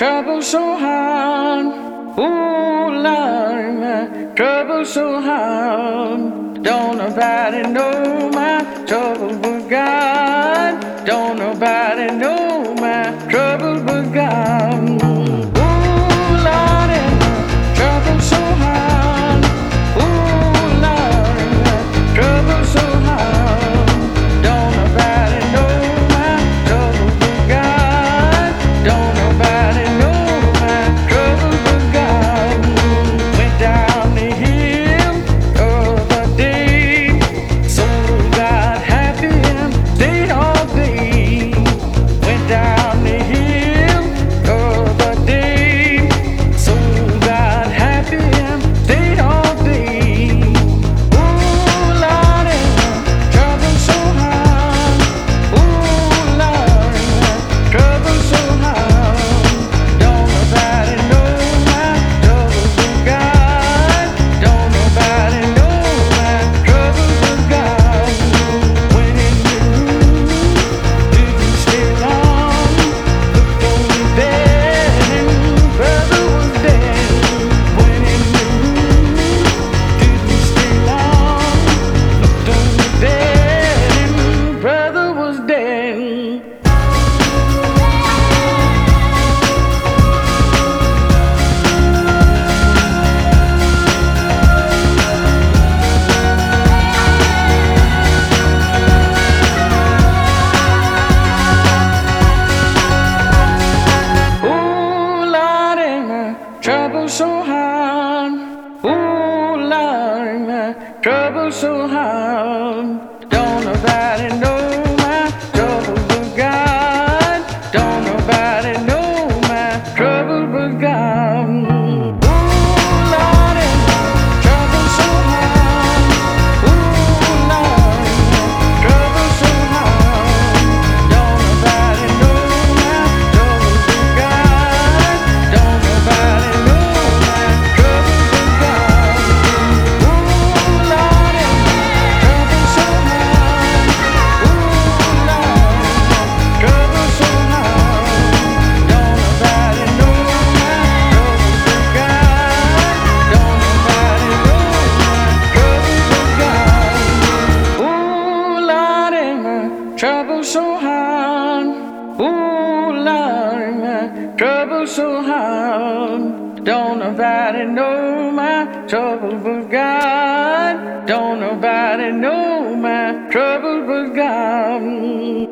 trouble so hard. Ooh, Lord, my trouble so hard. Don't nobody know my trouble but God. Don't nobody know my trouble but God. Ooh, Lord, and my trouble so hard. Ooh, Lord, my trouble so hard. Don't nobody know my trouble but God. Don't nobody know my trouble but God. Went down the hill the other day, so got happy and stayed all day. Went down the hill the other day, so got happy and stayed all day. Ooh, Lord, and my trouble so hard. Ooh, Lord, and my trouble so hard. Don't nobody know my trouble but God. Don't nobody know my trouble but God. Went in the room, didn't stay long. Looked over there and brother was dead. Went in the room, didn't stay long. Looked over there and brother was dead. Ooh, Lord, and my trouble so hard. Ooh, Lord, my trouble so hard. Don't nobody know my trouble but God. Don't nobody know my trouble but God. Ooh, Lord, and my trouble so hard. Ooh, Lord, my trouble so hard. Don't nobody know my trouble but God. Don't nobody know my trouble but God. Ooh, Lord, and my trouble so hard. Ooh, Lord, my trouble so hard. Don't nobody know my trouble but God. Don't nobody know my trouble but God. Ooh, Lord, and my trouble so hard. Ooh, Lord, my trouble so hard. Don't nobody know my trouble but God. Don't nobody know my trouble but God.